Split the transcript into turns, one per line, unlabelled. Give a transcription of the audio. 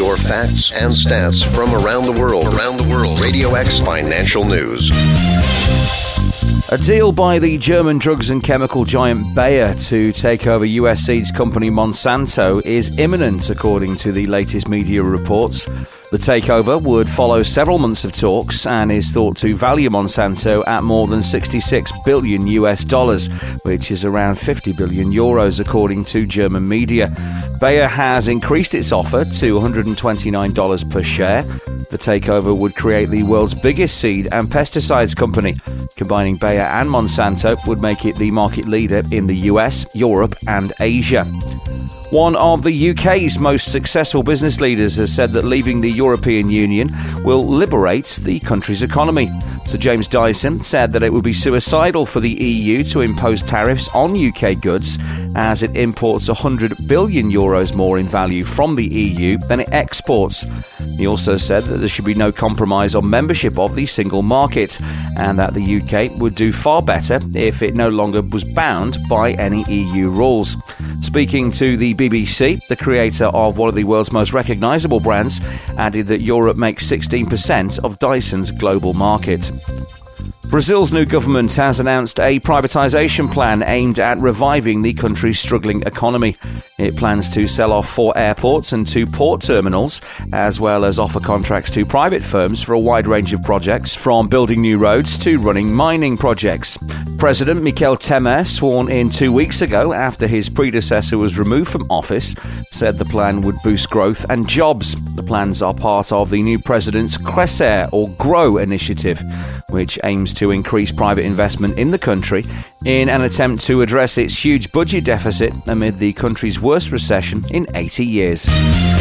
your facts and stats from around the world. Radio X Financial News.
A deal by the German drugs and chemical giant Bayer to take over US seeds company Monsanto is imminent, according to the latest media reports. The takeover would follow several months of talks and is thought to value Monsanto at more than $66 billion, which is around 50 billion euros, according to German media. Bayer has increased its offer to $129 per share. The takeover would create the world's biggest seed and pesticides company. Combining Bayer and Monsanto would make it the market leader in the US, Europe and Asia. One of the UK's most successful business leaders has said that leaving the European Union will liberate the country's economy. Sir James Dyson said that it would be suicidal for the EU to impose tariffs on UK goods, as it imports €100 billion more in value from the EU than it exports. He also said that there should be no compromise on membership of the single market, and that the UK would do far better if it no longer was bound by any EU rules. Speaking to the BBC, the creator of one of the world's most recognisable brands added that Europe makes 16% of Dyson's global market. Brazil's new government has announced a privatisation plan aimed at reviving the country's struggling economy. It plans to sell off 4 airports and 2 port terminals, as well as offer contracts to private firms for a wide range of projects, from building new roads to running mining projects. President Michel Temer, sworn in 2 weeks ago after his predecessor was removed from office, said the plan would boost growth and jobs. The plans are part of the new president's Crescer or Grow initiative, which aims to increase private investment in the country in an attempt to address its huge budget deficit amid the country's worst recession in 80 years.